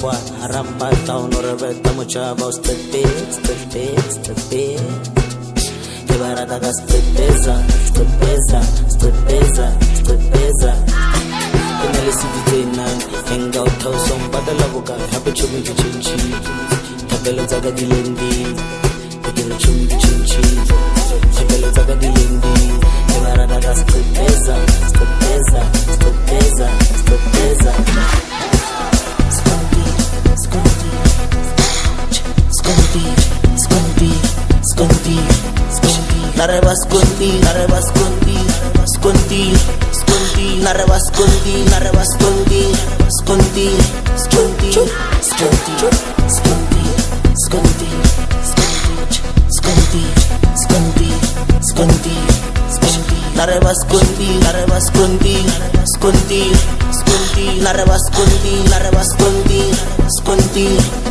CFY, Aramba Town or a Betamo Chavos, the bits, the bits, the bits. Barataga stepeza, stepeza, stepeza, stepeza. Inali sititena, henga utauso mbadala buka, hape chumi kichinchi. Tabelo zaga dilendi, ikiro chumi kichinchi. Tabelo zaga dilendi, barataga stepeza, stepeza, stepeza, stepeza. Scondi, scondi, scondi, scondi, scondi. Nareba scondi, nareba scondi, scondi, scondi, nareba scondi, nareba scondi, scondi, scondi, scondi, scondi, scondi, scondi, scondi, scondi, scondi, nareba scondi, nareba scondi, scondi, scondi, nareba scondi, nareba scondi, scondi,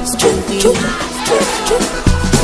scondi.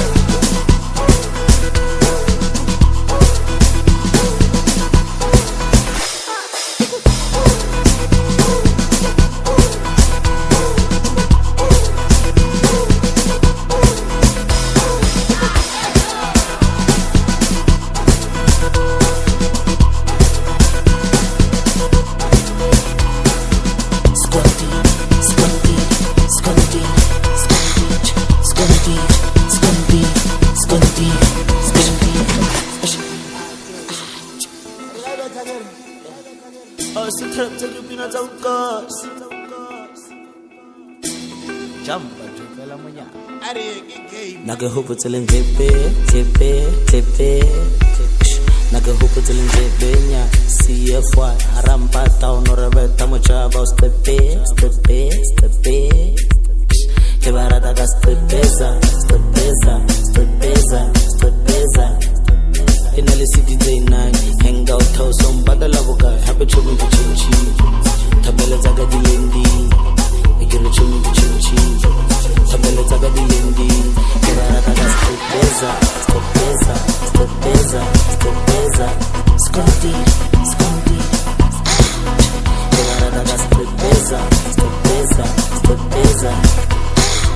Naga hope telling tepe, tepe, tepe. Naga hope telling tepe nya CFY Aramba Town or a Betamo Chavos, tepe, tepe, tepe. Barataga stepeza, stepeza, stepeza, stepeza. Inali sititena, henga utauso mbadala buka, hape chumi kichinchi. Tabelo zaga dilendi, ikiro chumi kichinchi. Tabelo zaga dilendi, barataga stepeza, stepeza, stepeza, stepeza. Scondi, scondi. Barataga stepeza, stepeza, stepeza.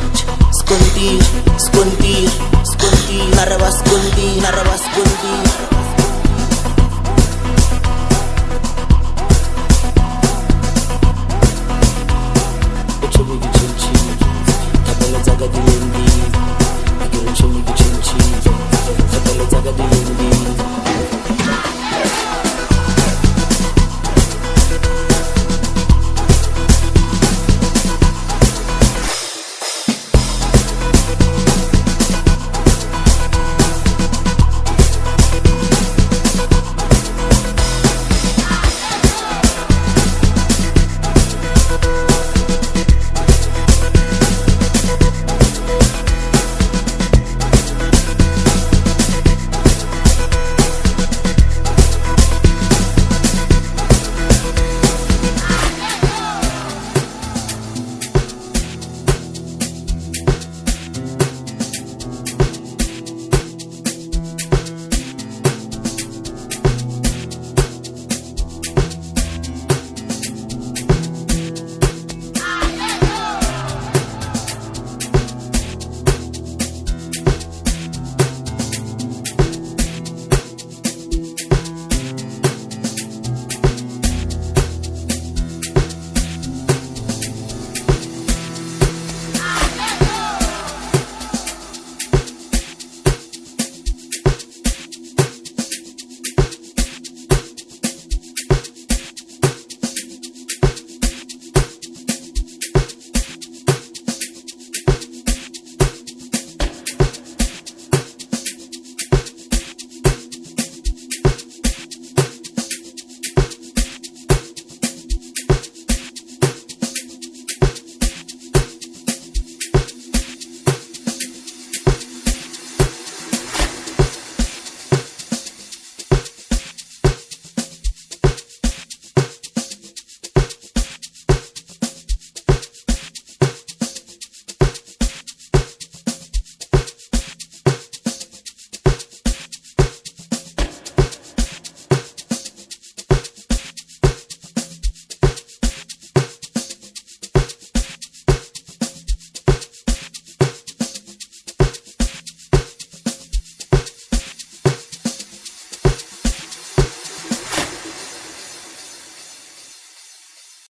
Scondi, scondi, scondi, nareba scondi, nareba scondi.